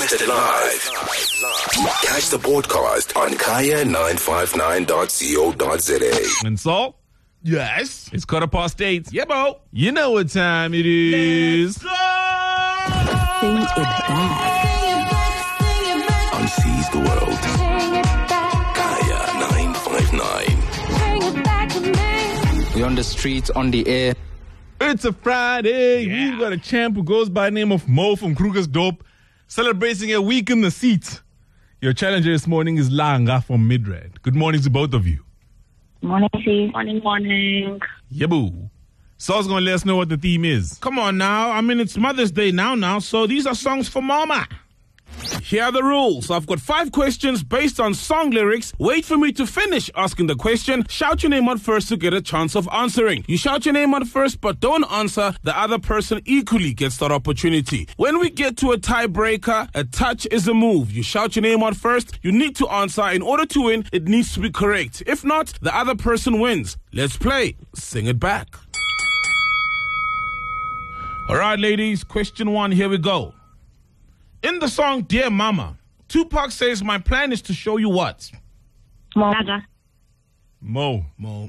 broadcasted live. Catch the broadcast on kaya959.co.za. And so, Yes. it's 8:15. Yeah, Bo. You know what time it is. Sing it back. On Seize the World. Kaya 959. We're on the streets, on the air. It's a Friday. Yeah. We've got a champ who goes by the name of Mo from Krugersdorp, celebrating a week in the seat. Your challenger this morning is Langa from Midrand. Good morning to both of you. Morning, Steve. Morning. Yabu. Saul's going to let us know what the theme is. Come on now. I mean, it's Mother's Day now, so these are songs for Mama. Here are the rules. I've got 5 questions based on song lyrics. Wait for me to finish asking the question. Shout your name out first to get a chance of answering. You shout your name out first, but don't answer. The other person equally gets that opportunity. When we get to a tiebreaker, a touch is a move. You shout your name out first. You need to answer. In order to win, it needs to be correct. If not, the other person wins. Let's play. Sing it back. All right, ladies. Question 1. Here we go. In the song Dear Mama, Tupac says, my plan is to show you what? Laga. Mo.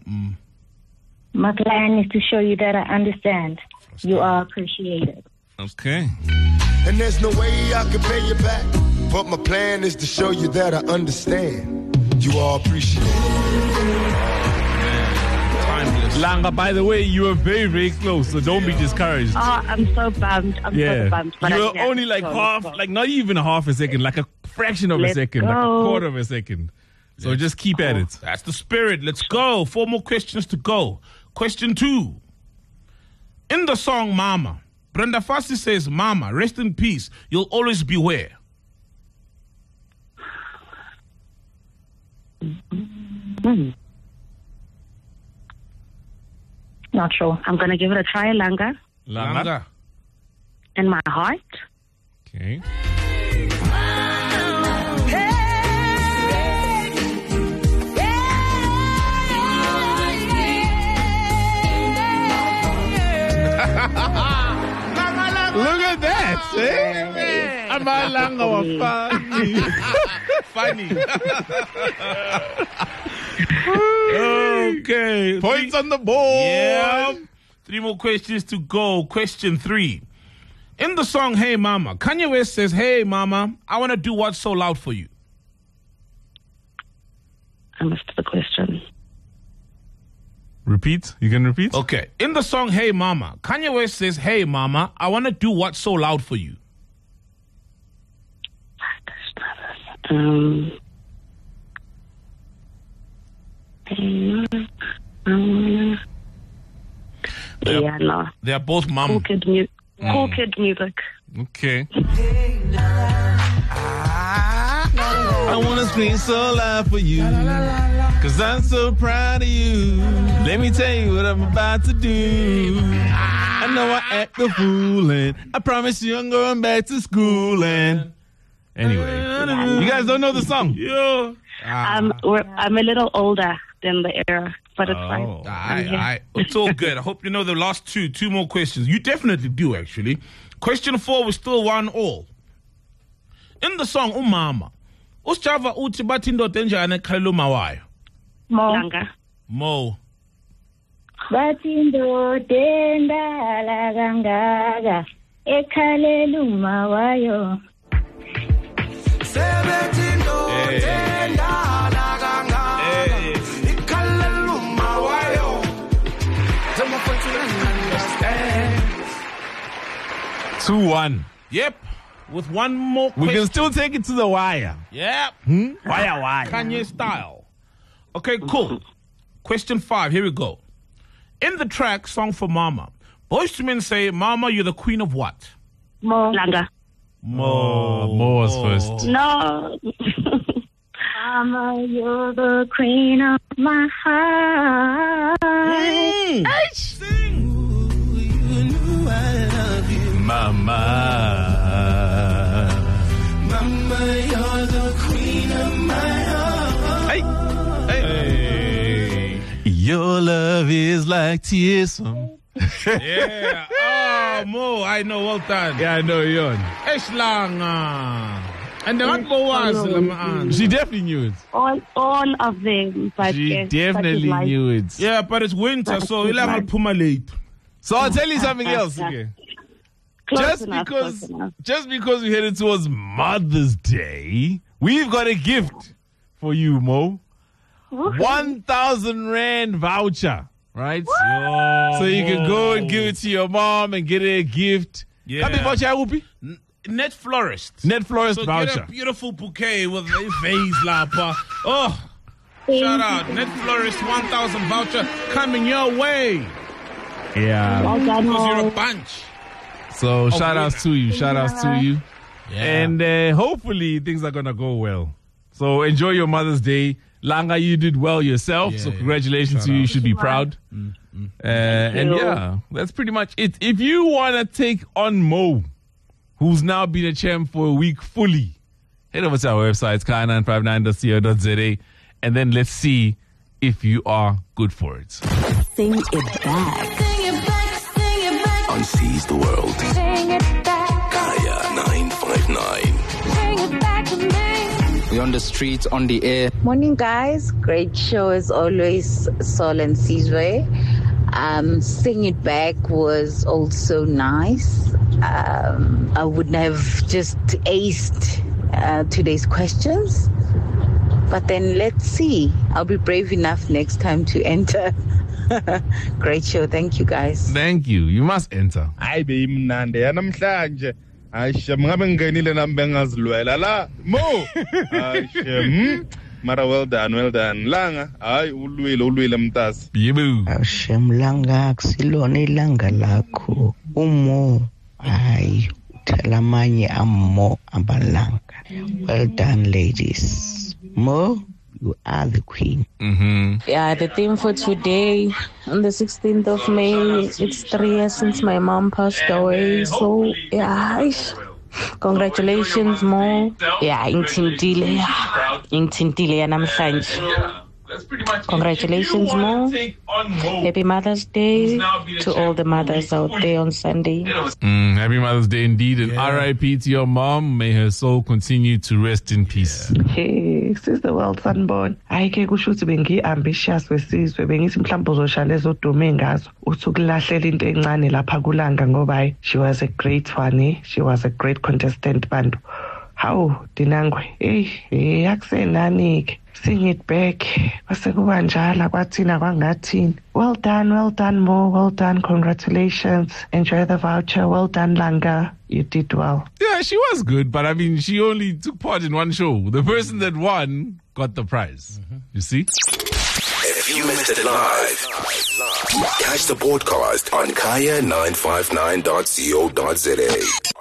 My plan is to show you that I understand. You are appreciated. Okay. And there's no way I can pay you back. But my plan is to show you that I understand. You all appreciate it. Timeless. Langa, by the way, you were very, very close, so don't be discouraged. Oh, I'm so bummed. I'm so bummed. But You I were didn't have only to like go. half, like not even half a second, like a fraction of a Let's second, like a go. quarter of a second. So just keep at it. That's the spirit. Let's go. 4 more questions to go. Question 2. In the song Mama, Brenda Fassie says, Mama, rest in peace. You'll always be where? Not sure. I'm going to give it a try, Langa. Langa. In my heart. Okay. Look at that, eh? I'm a Langa wa funny. Funny. Okay. Points on the board. Yeah. 3 more questions to go. Question 3. In the song Hey Mama, Kanye West says, hey Mama, I want to do what's so loud for you. I missed the question. Repeat. You can repeat? Okay. In the song Hey Mama, Kanye West says, hey Mama, I want to do what's so loud for you. Yeah, no. They are both Cool mom. kid music. Okay. I want to scream so loud for you, cause I'm so proud of you. Let me tell you what I'm about to do. I know I act a fool, and I promise you I'm going back to school. And anyway, you guys don't know the song? Yeah. I'm a little older than the era, but it's fine. All right. It's all good. I hope you know the last 2 more questions. You definitely do, actually. Question 4, we're still 1-1. In the song Umama, Usjava uthi bathi indoda enjani ekhalela umawayo? Langa. Mo. Bathi indoda endala kangaka ekhalela umawayo. Two, 2-1. Yep. With 1 more question. We can still take it to the wire. Yep. Wire. Kanye style. Okay, cool. Question 5. Here we go. In the track, Song for Mama, Boyz II Men say, Mama, you're the queen of what? Langa. Mo was first. No. Mama, you're the queen of my heart. Sing. Mama, you're the queen of my heart. hey. Your love is like tears from Yeah. Oh, Oh, Mo, I know, well done. Yeah, I know, Yon. Eshlanga. And then what was She definitely knew it. All of them. But She yes, definitely such is knew it. Yeah, but it's winter, so you'll have to puma late. So I'll tell you something else. Okay. close enough. Just because we're headed towards Mother's Day, we've got a gift for you, Mo. 1,000 Rand voucher, right? So you can go and give it to your mom and get her a gift. Yeah. How many voucher, Whoopi? Net florist. Net florist So voucher. get a beautiful bouquet with a vase lapa. Oh, shout out. Net florist 1,000 voucher coming your way. Yeah. Well done, Because you're a Mo. bunch. So shout outs to you. Shout outs to you. Yeah. And hopefully things are going to go well. So enjoy your Mother's Day. Langa, you did well yourself. So congratulations to you. You should be proud. And yeah, that's pretty much it. If you want to take on Mo, who's now been a champ for a week fully, head over to our website, kaya959.co.za, and then let's see if you are good for it. Sing it back. On Seize the World. Kaya 959. We're on the streets, on the air. Morning, guys. Great show as always, Sol and Sizwe. Sing It Back was also nice. I wouldn't have just aced today's questions. But then let's see. I'll be brave enough next time to enter. Great show. Thank you, guys. Thank you. You must enter. Hayi beyimnandi yanamhlanje. Ayishe ngabe ngingenile nami bengazilwela la. Mo. Ayishe. Mara well done. Langa, hayi ulwile mntasi. Yibu. Awushemlanga kusilona ilanga lakho. Umo. Hayi uthela amanye ammo abalanga. Well done, ladies. Mo, you are the queen. Yeah, the theme for today, on the 16th of May, it's 3 years since my mom passed away. So, yeah, congratulations, Mo. Yeah, ingithintile namhlanje. Congratulations, Mo. Happy Mother's Day to all the mothers out there on Sunday. Happy Mother's Day indeed, and R.I.P. to your mom. May her soul continue to rest in peace. Hey, Sister World Sunborn. Ayike kusho ukuthi bengi-ambitious wesizwe, bengithi mhlawumbe uzoshaya ezodume ngazo uthi ukulahlela into encane lapha kulanga ngoba hayi, she was a great one, she was a great contestant bantu. Hawu Dinangwe, akusenani-ke. Sing It Back. Kwasekuba njalo kwathina kwangathini. Well done, Mo. Well done. Congratulations. Enjoy the voucher. Well done, Langa. You did well. Yeah, she was good, but I mean, she only took part in one show. The person that won got the prize. You see? If you missed it live, catch the podcast on kaya959.co.za.